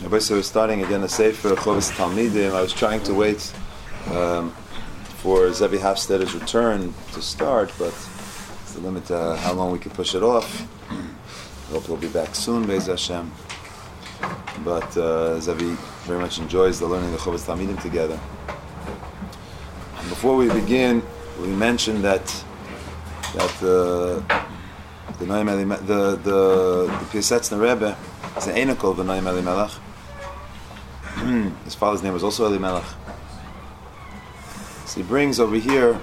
Rabbi, we're starting again a Sefer Chovas Talmidim. I was trying to wait for Zevi Hafstadter's return to start, but it's the limit to how long we can push it off. I hope he'll be back soon, Be'ez Hashem. But Zevi very much enjoys the learning of Chovas Talmidim together. And before we begin, we mentioned that the Piasetzner Rebbe is the Einikel of the Noam Elimelech. His father's name was also Elimelech. So he brings over here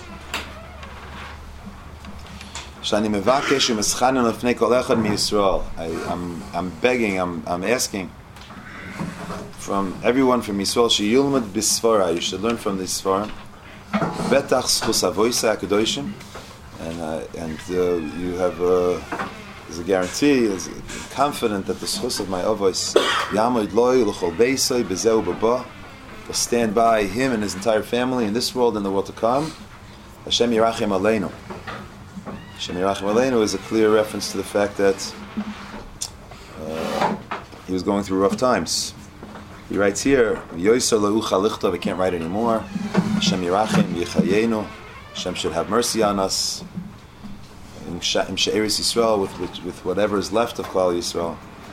Shani mevakesh u'meschanu lefnei kol echad miYisrael. I'm begging, I'm asking from everyone from Yisrael, sheyilmad b'sfara. You should learn from these Sfarim. Betach schus avoisa hakadoshim, and you have there's a guarantee, is confident that the schus of my avois yamod loy l'chol beisay bezeu baba will stand by him and his entire family in this world and the world to come. Hashem Yirachem Aleinu. Hashem Yirachem Aleinu is a clear reference to the fact that he was going through rough times. He writes here, Yoyser leucha lichtov, I can't write anymore. Hashem Yirachem Yichayenu. Hashem should have mercy on us. In She'eris Yisrael, with whatever is left of Klal Yisrael.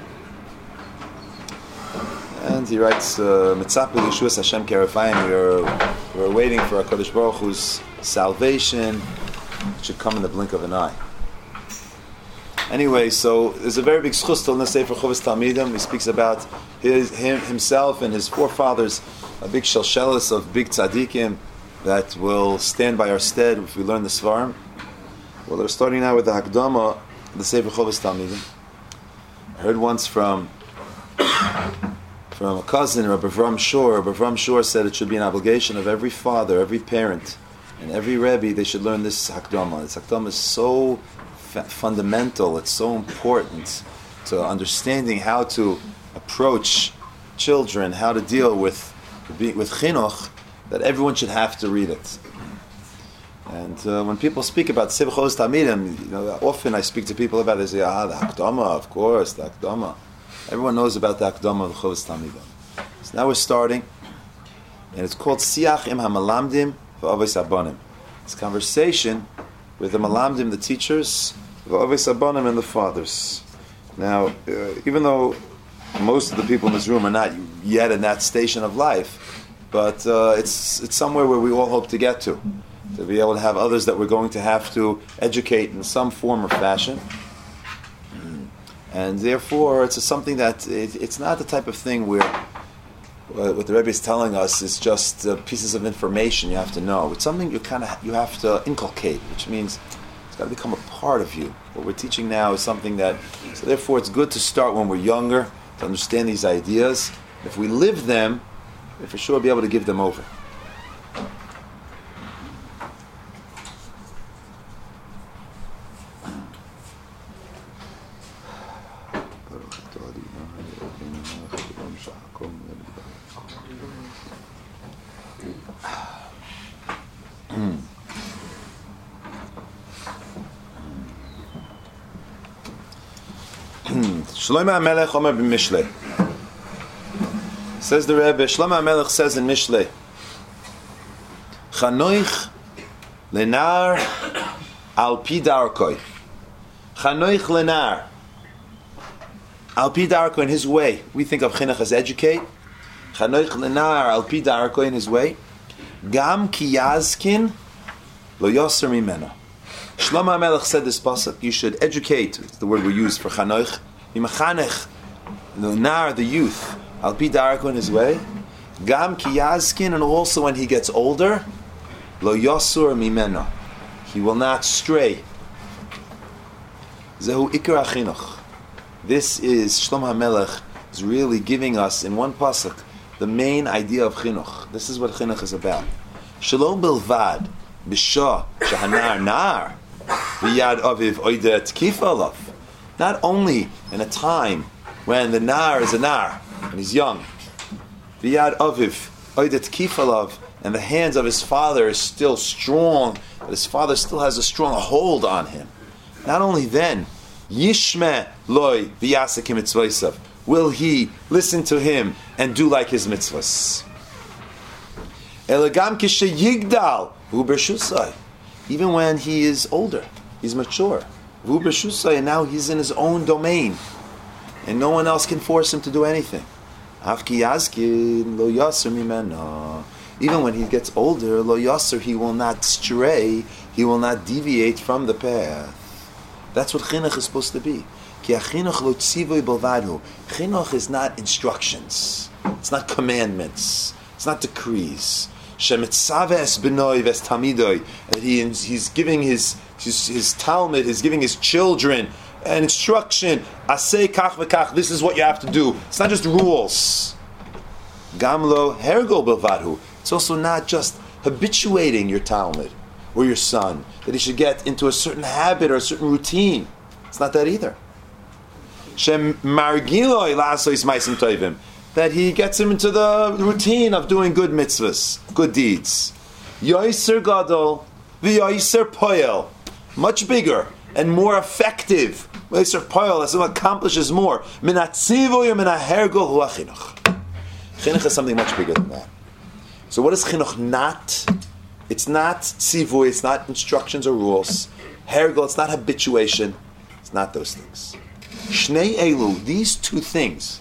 And he writes, Mitzapu Yeshuas Hashem Kerefayim, we're waiting for HaKadosh Baruch Hu's salvation. It should come in the blink of an eye. Anyway, so there's a very big schus in the Sefer Chovas Talmidim. He speaks about himself and his forefathers, a big shalshelis of big tzaddikim that will stand by our stead if we learn the Svarim. Well, they're starting now with the Hakdama, the Sefer Chovas Talmidim. I heard once from a cousin, Rabbi Avram Shor. Rabbi Avram Shor said it should be an obligation of every father, every parent, and every Rebbe, they should learn this Hakdama. This Hakdama is so fundamental, it's so important to understanding how to approach children, how to deal with chinuch, that everyone should have to read it. And when people speak about Sefer Chovas Talmidim, often I speak to people about it, they say, the Hakdama, of course, the Hakdama. Everyone knows about the Hakdama of the Chovas Talmidim. So now we're starting, and it's called Siach im HaMalamdim v'Avos Abanim. It's conversation with the Malamdim, the teachers, v'Avos Abanim, and the fathers. Now, even though most of the people in this room are not yet in that station of life, but it's somewhere where we all hope to get to be able to have others that we're going to have to educate in some form or fashion. And therefore, it's something that it's not the type of thing where what the Rebbe is telling us is just pieces of information you have to know. It's something you have to inculcate, which means it's got to become a part of you. What we're teaching now is something that, so therefore it's good to start when we're younger, to understand these ideas. If we live them, we'll for sure be able to give them over. Shlomo HaMelech Omer b'Mishlei. Says the Rebbe, Shlomo HaMelech says in Mishlei, Chanoich lenar al pi darkoi. Chanoich lenar al pi darkoi, in his way. We think of chinuch as educate. Chanoich lenar al pi darkoi, in his way. Gam ki yazkin lo yoser mimeno. Shlomo HaMelech said this pasuk, you should educate, it's the word we use for chanoich, Yimachanech, the nar, the youth, al pi darko, in his way, gam ki yazkin, and also when he gets older, lo yosur mimeno, he will not stray. Zehu ikar chinuch. This is Shlomo HaMelech is really giving us in one pasuk the main idea of chinuch. This is what chinuch is about. Shalom bilvad b'shah shahanar nar v'yad aviv oidet kifalav. Not only in a time when the nar is a nar, and he's young, v'yad aviv oidet kifalav, and the hands of his father is still strong, that his father still has a strong hold on him. Not only then, yishme loy v'yasekim mitzvaysav, will he listen to him and do like his mitzvahs. Elegam kishe yigdal hu b'shusay. Even when he is older, he's mature. Hu b'shusay, and now he's in his own domain, and no one else can force him to do anything. Avki yazkin lo yaser mimena. Even when he gets older, lo yaser, he will not stray, he will not deviate from the path. That's what chinuch is supposed to be. Ki chinuch lo tzivoy b'lvadu. Chinuch is not instructions. It's not commandments. It's not decrees. Shemitzaves b'noi ves tamidoi. And he's giving his Talmud, he's giving his children an instruction. Asay kach v'kach. This is what you have to do. It's not just rules. Gamlo hergol b'lvadu. It's also not just habituating your Talmud or your son, that he should get into a certain habit or a certain routine. It's not that either. Shem margiloi la'asois ma'asim tovim, that he gets him into the routine of doing good mitzvahs, good deeds. Yoiser gadol v'yoiser poel, much bigger and more effective. Yoiser poel, as someone accomplishes more. Min hatzivoy min hahergol hu achinuch. Chinuch is something much bigger than that. So what is chinuch not? It's not tzivoy, it's not instructions or rules. Hergol, it's not habituation. It's not those things. Shnei elu, these two things,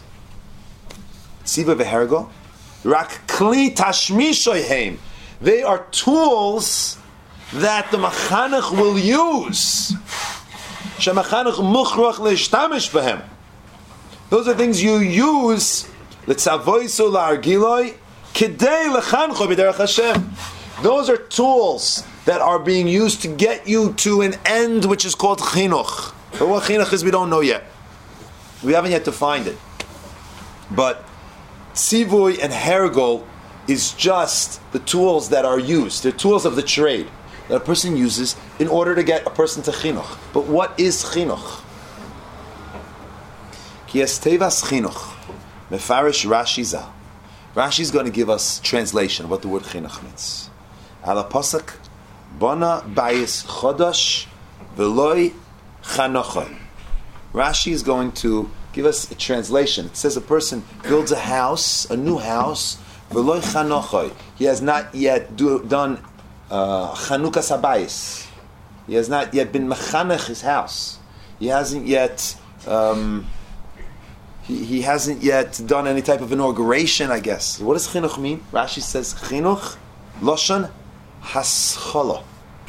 tzivoy v'hergol, rak kli tashmishoyhem, they are tools that the machanech will use. Shemachanech muchrach leishtamish b'hem. Those are things you use, letzavoiso la'argiloi, kidei lechancho b'derech Hashem. Those are tools that are being used to get you to an end which is called chinuch. But what chinuch is, we don't know yet. We haven't yet defined it. But tzivui and hergol is just the tools that are used. They're tools of the trade that a person uses in order to get a person to chinuch. But what is chinuch? Ki es tevas chinuch mefarish Rashi zal. Rashi is going to give us translation of what the word chinuch means. Ala pasuk, Bona bayis chodosh v'loi chanochoy. Rashi is going to give us a translation. It says a person builds a house, a new house, v'loi chanochoy. He has not yet done chanukas habayis. He has not yet been mechanech his house. He hasn't yet he hasn't yet done any type of inauguration, I guess. What does chinuch mean? Rashi says chinuch loshan haschala.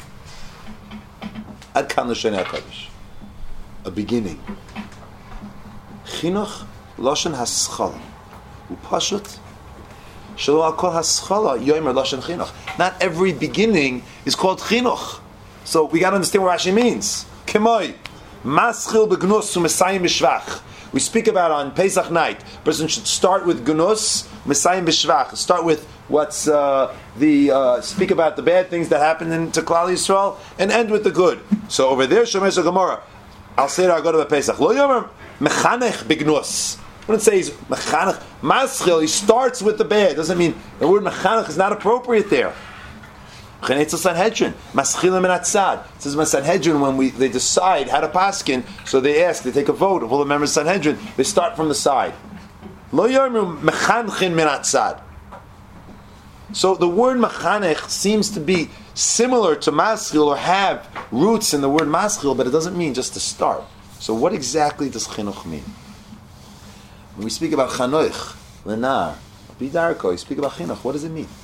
Ad kan l'shonei HaKadosh. A beginning. Chinuch loshan haschala. Upashut shelo akol haschala yomer loshan chinuch. Not every beginning is called chinuch. So we got to understand what Rashi means. Kemoi maschil begnus u'mesayim b'shvach. We speak about on Pesach night. A person should start with gunus, mesayim b'shvach. Start with what's speak about the bad things that happened to Klal Yisrael, and end with the good. So over there, Shomer Gemara, I'll say I go to the Pesach. Lo yomer mechanech b'gnus. I wouldn't say he's mechanech maschil. He starts with the bad. Doesn't mean the word mechanech is not appropriate there. Chenetzel Sanhedrin, maschilim and atzad. It says Sanhedrin when they decide how to paskin, so they take a vote of all the members of Sanhedrin. They start from the side. Lo yomer mechanchin min atzad. So the word machanech seems to be similar to maschil or have roots in the word maschil, but it doesn't mean just to start. So what exactly does chinuch mean? When we speak about chanoich, lenar, bidarko, you speak about chinuch, what does it mean?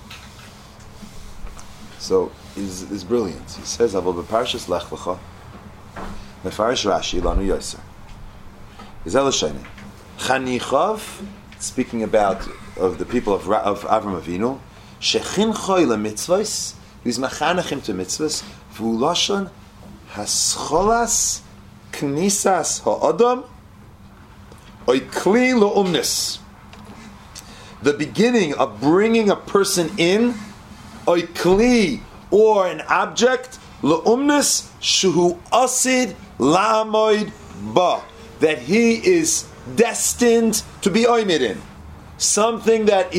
So is brilliant. He says, "Avol beparshas Lech Lecha, mefarish Rashi lanu yoser." Is elasheni chanichav, speaking about of the people of Avram Avinu, shechinchoy lemitzvos, who's machanachim to mitzvos, v'ulashon hascholas knisas ha'adam oikli lo'umnis. The beginning of bringing a person in. Oikli, or an object, le'umnis shuhu asid la'amoid ba, that he is destined to be oimid in. Something that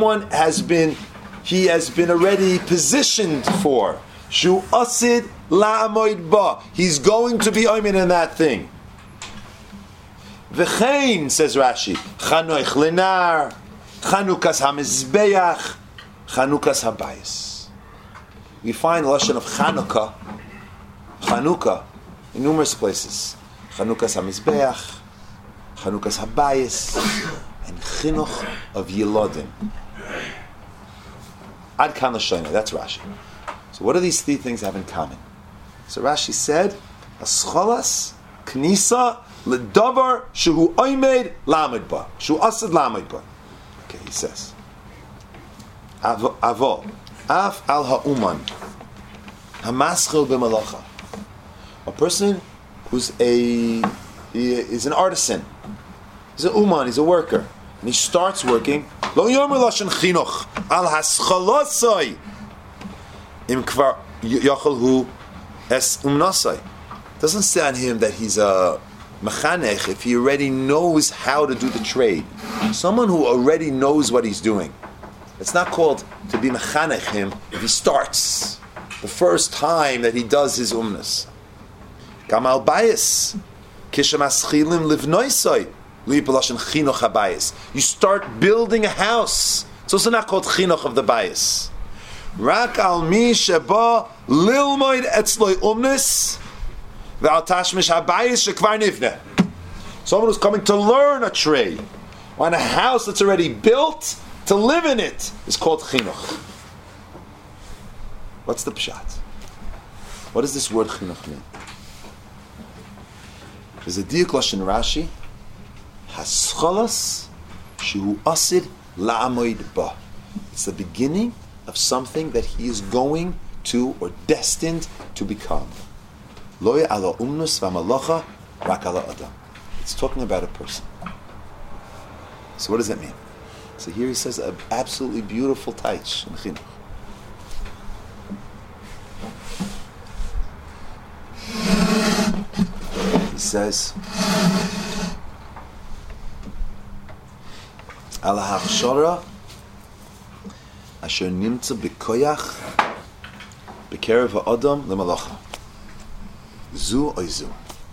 he has been already positioned for. Shu asid la'amoid ba, he's going to be oimid in that thing. V'chein, says Rashi, Chanoich Lenar, Chanukas HaMizbeach, Chanukas HaBayis. We find the lashon of Chanukah, in numerous places. Chanukas HaMizbeach, Chanukas HaBayis, and Chinuch of Yilodim. Ad kan l'shayna, that's Rashi. So what do these three things have in common? So Rashi said, Ascholas, Knisa, L'davar, Shehu Oymed, Lamed Ba. Shehu Asad Lamed Ba. Okay, he says. Avol, Af al ha'uman, Hamaschil b'malacha. A person who's is an artisan. He's an uman, he's a worker. And he starts working. Lo yomer lashon chinuch al haschalosai im kvar yachol hu es umnasai. Doesn't say on him that he's a mechanech if he already knows how to do the trade. Someone who already knows what he's doing. It's not called to be mechanech him if he starts the first time that he does his umnas. Gamal bayis kishem aschilim livnoisai. You start building a house. It's also not called chinuch of the bayis. Rak al mi sheba lilmoid etzloi umnis ve'al tashmish habayis shekvar nivne. Someone who's coming to learn a trade, or in a house that's already built, to live in it, is called chinuch. What's the pshat? What does this word chinuch mean? There's a diuk lashon Rashi. Hascholas shehu asid la'amoid ba. It's the beginning of something that he is going to or destined to become. Loya ala umnus v'malacha rak ala adam. It's talking about a person. So what does that mean? So here he says an absolutely beautiful taich in chinuch. He says, Ala hachshara asher nimtza b'koyach b'kerev ha'adam l'malacha zu oizu.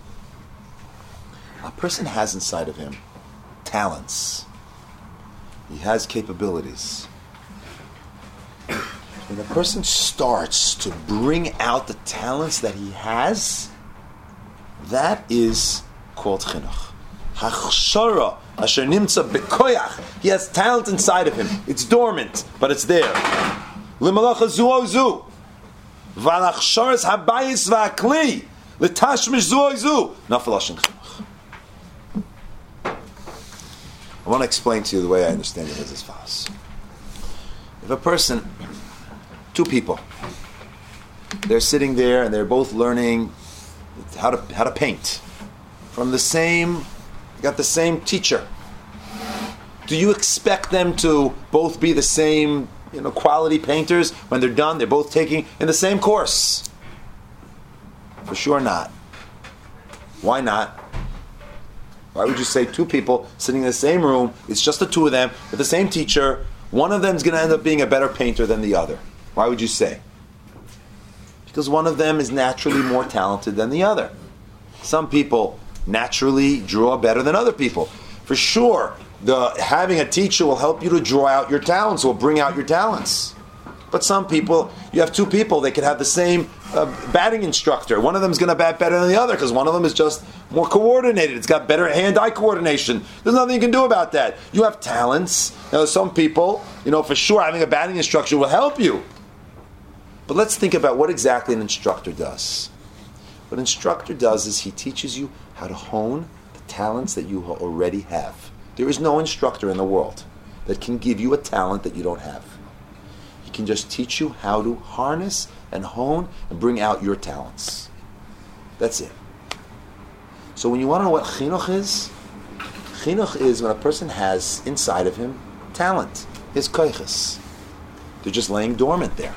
A person has inside of him talents. He has capabilities. When a person starts to bring out the talents that he has, that is called chinuch. Hachshara asher nimtza b'koyach. He has talent inside of him. It's dormant, but it's there. L'malacha zu oizu. V'alachsharas habayis v'akli. L'tashmish zu oizu. Nafal ashen chinuch. I want to explain to you the way I understand it is as follows. If a person, two people, they're sitting there and they're both learning how to paint from the same, got the same teacher. Do you expect them to both be the same, quality painters when they're done? They're both taking in the same course. For sure not. Why not? Why would you say two people sitting in the same room, it's just the two of them, with the same teacher, one of them is going to end up being a better painter than the other? Why would you say? Because one of them is naturally more talented than the other. Some people naturally draw better than other people. For sure, having a teacher will help you to draw out your talents, will bring out your talents. But some people, you have two people, they could have the same batting instructor. One of them is going to bat better than the other because one of them is just more coordinated. It's got better hand-eye coordination. There's nothing you can do about that. You have talents. Some people, for sure, having a batting instructor will help you. But let's think about what exactly an instructor does. What an instructor does is he teaches you how to hone the talents that you already have. There is no instructor in the world that can give you a talent that you don't have. He can just teach you how to harness and hone and bring out your talents. That's it. So when you want to know what chinuch is when a person has inside of him talent, his koiches. They're just laying dormant there.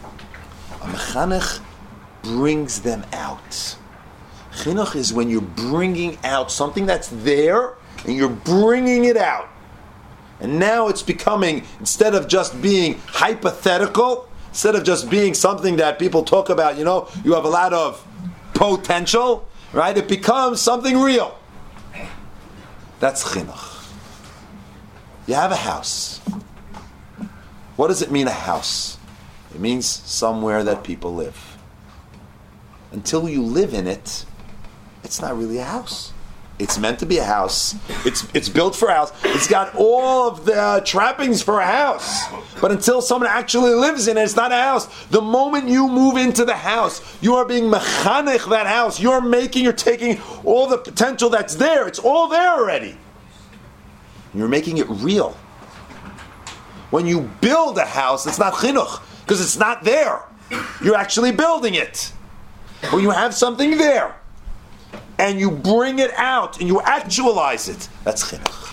A mechanech brings them out. Chinuch is when you're bringing out something that's there and you're bringing it out. And now it's becoming, instead of just being hypothetical, instead of just being something that people talk about, you have a lot of potential, right? It becomes something real. That's chinuch. You have a house. What does it mean, a house? It means somewhere that people live. Until you live in it, it's not really a house. It's meant to be a house. It's built for a house. It's got all of the trappings for a house. But until someone actually lives in it, it's not a house. The moment you move into the house, you are being mechanech that house. You're taking all the potential that's there. It's all there already. You're making it real. When you build a house, it's not chinuch, because it's not there. You're actually building it. When you have something there, and you bring it out, and you actualize it, that's chinuch.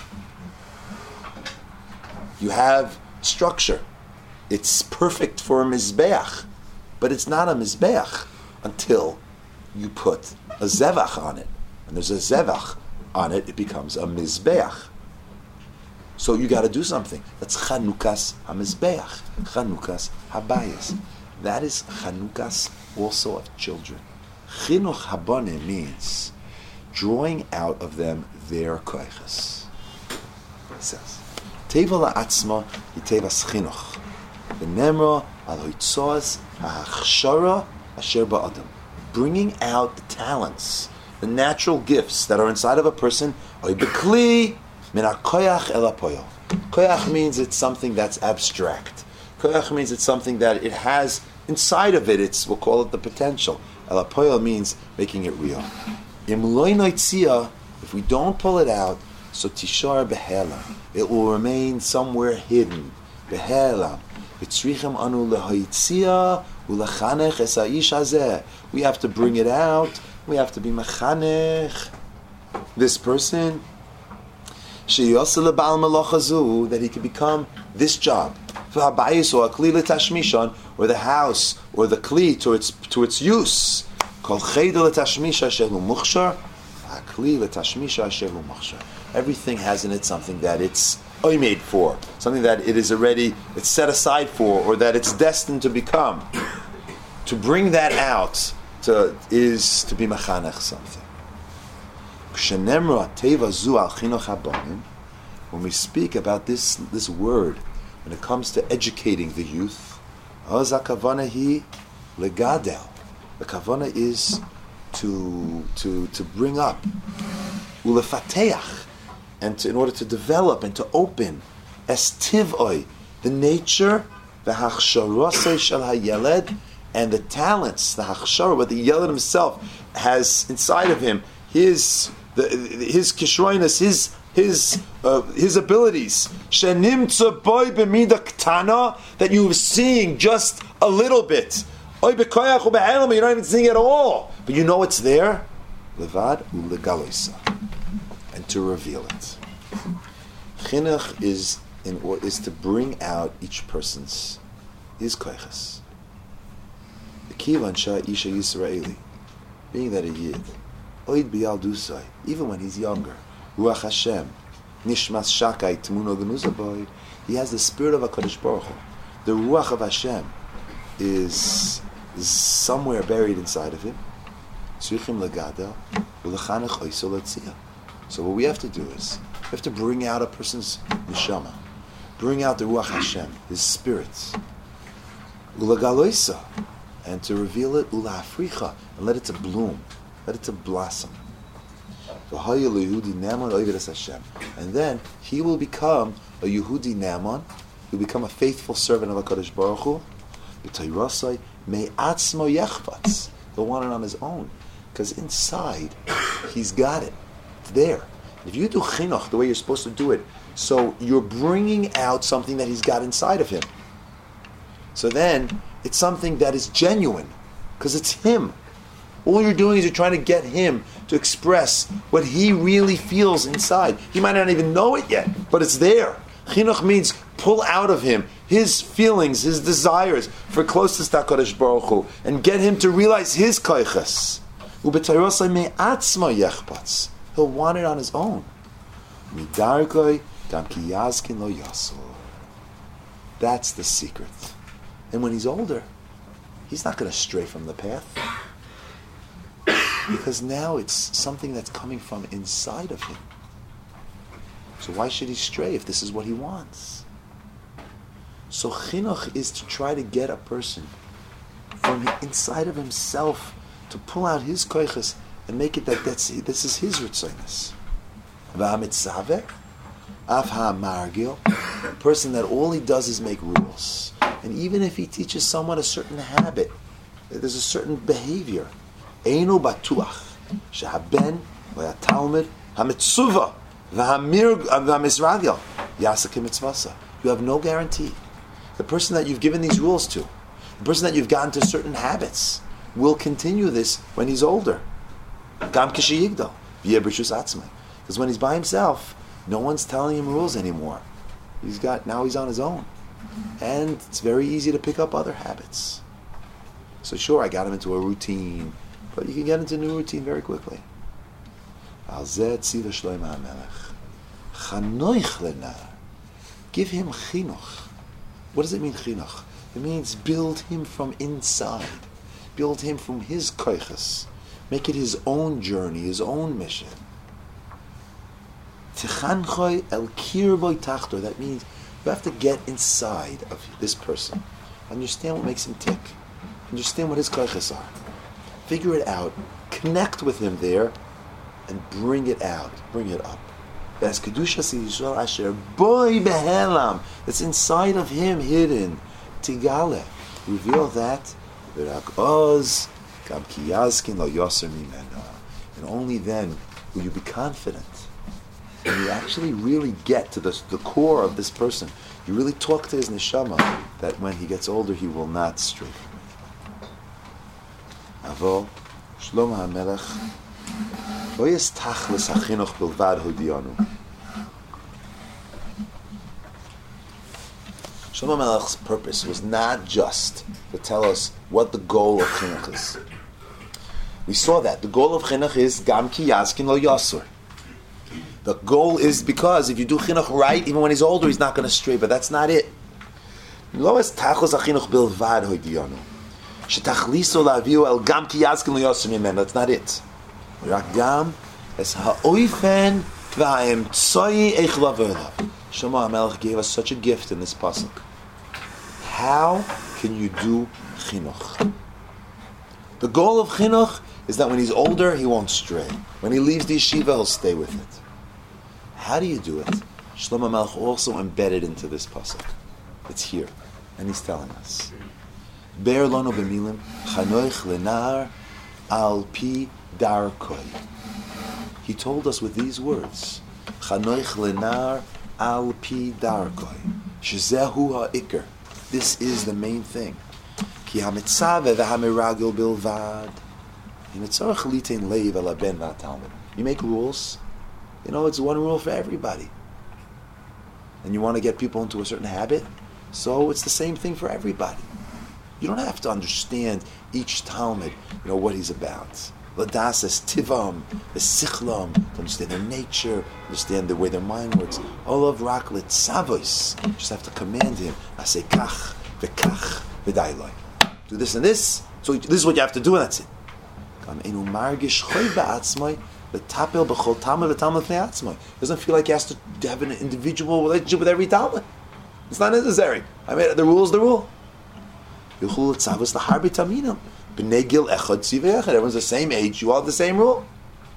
You have structure. It's perfect for a mizbeach, but it's not a mizbeach until you put a zevach on it. And there's a zevach on it, it becomes a mizbeach. So you got to do something. That's Chanukas HaMizbeach, Chanukas HaBayis. That is Chanukas also of children. Chinuch Habane means drawing out of them their koiches. It says, Teva la'atzma yitevas chinuch. V'nemra al hoitzos ha'achshara asher ba'adam. Bringing out the talents, the natural gifts that are inside of a person. Oy bekli min ha'koyach el ha'poyel. Koyach means it's something that's abstract. Koyach means it's something that it has inside of it. We'll call it the potential. El ha'poyel means making it real. If we don't pull it out, so tishar behela, it will remain somewhere hidden. Behela. We have to bring it out. We have to be mechanech this person, that he can become this job, or the house, or the kli to its use. Everything has in it something that it's made for, something that it is already, it's set aside for, or that it's destined to become. To bring that out is to be mechanech something. When we speak about this word, when it comes to educating the youth, the kavanah is to bring up, ulefateach, and in order to develop and to open, es tivoi, the nature, the hachsharosei shel hayeled, and the talents, the hachshara, what the yeled himself has inside of him, his kishroinus, his abilities, shenimtza boy b'mida ktana, that you are seeing just a little bit. You're not even seeing it at all, but you know it's there. Levad ulegaloisa, and to reveal it. Chinuch is to bring out each person's his koiches. The kivan sha isha Yisraeli, being that a yid, oid biyal dusai, even when he's younger, ruach Hashem, nishmas shakai tmuno genuzaboy, he has the spirit of HaKadosh Baruch Hu. The ruach of Hashem is somewhere buried inside of him. So what we have to do is, we have to bring out a person's neshama, bring out the Ruach Hashem, his spirits, and to reveal it, and let it to bloom, let it to blossom. And then he will become a Yehudi Naaman, he will become a faithful servant of HaKadosh Baruch Hu, he'll want it on his own, because inside he's got it. It's there. If you do chinuch the way you're supposed to do it, so you're bringing out something that he's got inside of him. So then it's something that is genuine, because it's him. All you're doing is you're trying to get him to express what he really feels inside. He might not even know it yet, but it's there. Chinuch means pull out of him his feelings, his desires for closeness to HaKadosh Baruch Hu, and get him to realize his koiches. He'll want it on his own. That's the secret. And when he's older, he's not going to stray from the path, because now it's something that's coming from inside of him. So why should he stray if this is what he wants? So chinuch is to try to get a person from inside of himself to pull out his koiches and make it that this is his ritzonos. V'hamitzaveh, af ha'margil, a person that all he does is make rules. And even if he teaches someone a certain habit, there's a certain behavior. Einu batuach, shehaben, v'hatalmid, hamitzuva, v'hamisragil, yasek mitzvasa. You have no guarantee. The person that you've given these rules to, the person that you've gotten to certain habits, will continue this when he's older. Gam k'sheyigdal, v'yebrishus atzmai. Because when he's by himself, no one's telling him rules anymore. Now he's on his own. And it's very easy to pick up other habits. So sure, I got him into a routine, but you can get into a new routine very quickly. Al zeh tziva Shlomo HaMelech. Chanoich lenar. Give him chinuch. What does it mean, chinuch? It means build him from inside. Build him from his koiches. Make it his own journey, his own mission. Tichanchoi el kirvoi tachtor. That means you have to get inside of this person. Understand what makes him tick. Understand what his koiches are. Figure it out. Connect with him there and bring it out. Bring it up. That's kedushas Yisrael asher boi behelam. It's inside of him, hidden. Tigale. Reveal that. V'rak oz gam ki yazkin lo yoser mimena. And only then will you be confident. And you actually really get to the core of this person. You really talk to his neshama that when he gets older he will not stray from it. Avo Shlomo HaMelech lo yes tachlis hachinuch bilvad hodianu. Shlomo HaMelech's purpose was not just to tell us what the goal of chinuch is. We saw that. The goal of chinuch is gam ki yazkin lo yasur. The goal is because if you do chinuch right, even when he's older, he's not going to stray. But that's not it. Lo es tachlis hachinuch bilvad hodianu. Shetachliso laviu el gam ki yazkin lo yasur mimen. That's not it. Rak gam es ha'oifen v'ha'emtzoi eich lavelav. Shlomo HaMelech gave us such a gift in this pasuk. How can you do chinuch? The goal of chinuch is that when he's older, he won't stray. When he leaves the yeshiva, he'll stay with it. How do you do it? Shlomo HaMelech also embedded into this pasuk. It's here, and he's telling us. Be'er lanu b'milim chanoich lenar al pi darkoi. He told us with these words. Chanoich lenar al pi darkoi. Shezehu ha'ikr. This is the main thing. Ki hamitzaveh v'hamiragil bilvad. Yinetzorach litein leiv el haben v'hatalmid. You make rules. You know, it's one rule for everybody. And you want to get people into a certain habit, so it's the same thing for everybody. You don't have to understand each Talmud, what he's about. Ladasas, tivam, the sichlam, to understand their nature, understand the way their mind works. Olav raklet, savos. You just have to command him. Asay kach, v'kach, v'dailoi. Do this and this. So this is what you have to do, and that's it. Doesn't feel like he has to have an individual relationship with every Talmud. It's not necessary. The rule is the rule. Everyone's the same age. You all have the same rule.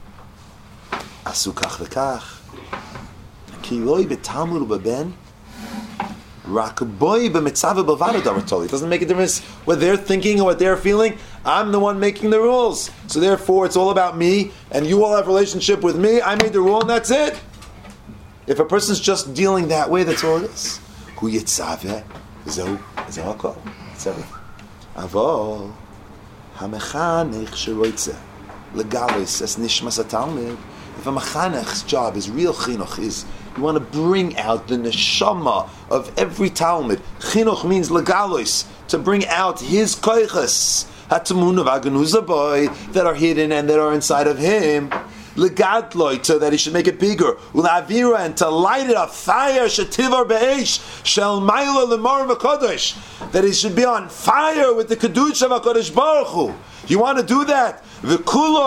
It doesn't make a difference what they're thinking or what they're feeling. I'm the one making the rules. So therefore it's all about me, and you all have a relationship with me. I made the rule and that's it. If a person's just dealing that way, that's all it is. It's everything. Avol hamechanech sheroitze legalis es nishmas hatalmid. If a mechanech's job, his real chinuch, is you want to bring out the neshama of every Talmud. Chinuch means legalis, to bring out his koiches hatamuna v'aganuza boy that are hidden and that are inside of him. Legadloi, so that he should make it bigger. Ulavira, and to light it a fire. Shetivar be'esh shel maila lemar v'kodesh, that he should be on fire with the kedusha of HaKadosh Baruch Hu. You want to do that? V'kuloi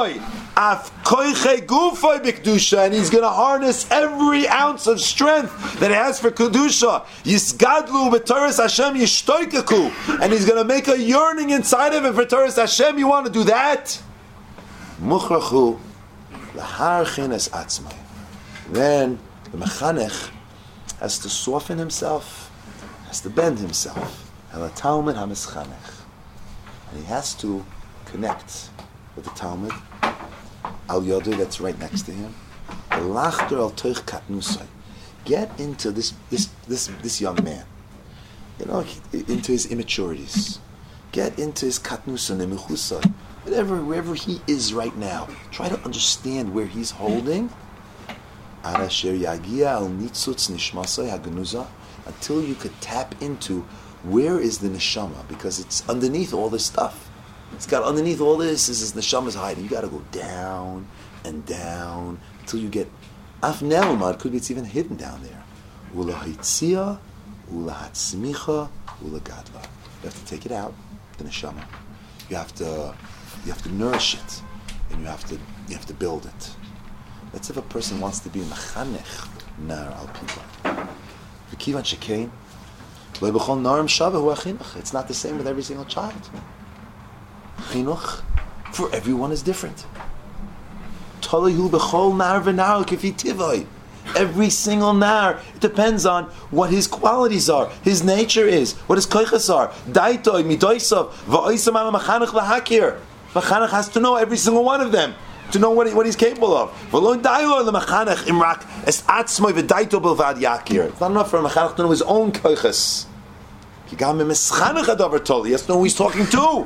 Af koiche gufay b'kedusha, and he's going to harness every ounce of strength that he has for kedusha. Yisgadlu b'Torah Hashem yishtoikaku, and he's going to make a yearning inside of him for Torah Hashem. You want to do that? Muchrachu lahar chines atzmai. Then the mechanech has to soften himself, has to bend himself. El Talmud hamischanech, and he has to connect with the Talmud. Al Yoder, that's right next to him. Lachter al toich katnusai. Get into this young man. Into his immaturities. Get into his katnusa nemichusai. Wherever he is right now, try to understand where he's holding. Arasher yagia al nitzutz nishmasai hagenuza, until you could tap into where is the neshama, because it's underneath all this stuff. It's got underneath all this is his neshama's hiding. You got to go down and down until you get af nelma. It could be it's even hidden down there. Ula hitzia, ula hatzmicha, ula gadla. You have to take it out, the neshama. You have to nourish it, and you have to build it. That's if a person wants to be mechanech nar al piva. V'kivan shekein lo b'chol narim shaveh hu achinuch. It's not the same with every single child. Chinuch for everyone is different. Tolihu b'chol nar v'nar kifi tivoi. Every single nar, it depends on what his qualities are, his nature is, what his koiches are. Daitoi midoisav va'oisam al machanech lahakir. Machanech has to know every single one of them to know what he's capable of. V'lo dailo lemachanech imrak es atzmoi v'daito bilvad yakir. It's not enough for a machanech to know his own koiches. He has to know who he's talking to.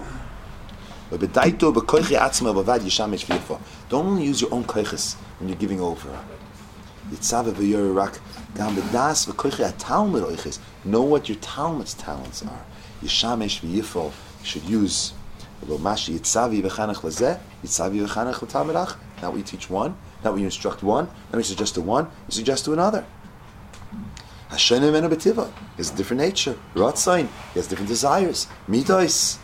Don't only use your own koiches when you're giving over. Know what your Talmud's talents are. You should use. Not what you teach one, not what you instruct one, not what you suggest to one, you suggest to another. He has a different nature. Ratzain, he has different desires. Midos.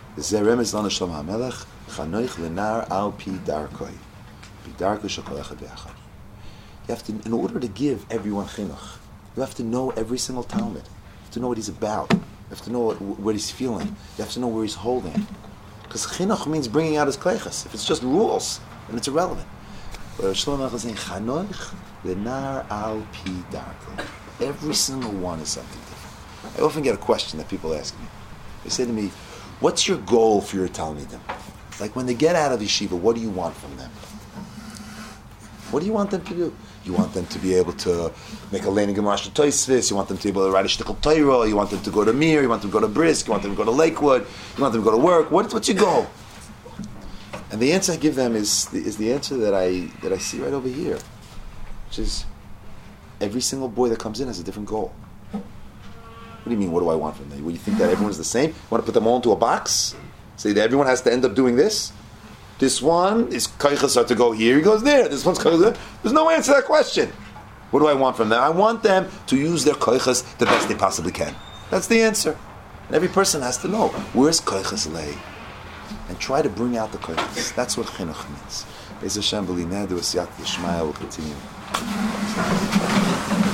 You have to, in order to give everyone chinuch, you have to know every single Talmud. You have to know what he's about. You have to know what he's feeling. You have to know where he's holding. Because chinuch means bringing out his koiches. If it's just rules, then it's irrelevant. But Shlomo Melech is saying, chanoich lenar al pi darko. Every single one is something different. I often get a question that people ask me. They say to me, what's your goal for your Talmidim? Like when they get out of yeshiva, what do you want from them? What do you want them to do? You want them to be able to make a Lenin Gemara Tosfos. You want them to be able to write a Shtickle Torah. You want them to go to Mir. You want them to go to Brisk. You want them to go to Lakewood. You want them to go to work. What's your goal? And the answer I give them is the answer that I see right over here, which is every single boy that comes in has a different goal. What do you mean? What do I want from them? Well, you think that everyone's the same? You want to put them all into a box? Say that everyone has to end up doing this? This one is koiches are to go here, he goes there. This one's koiches there. There's no answer to that question. What do I want from them? I want them to use their koiches the best they possibly can. That's the answer. And every person has to know, where's koiches lay? And try to bring out the koiches. That's what chinuch means. Be'ez Hashem, b'li nedu, esiyat yishmaya will continue.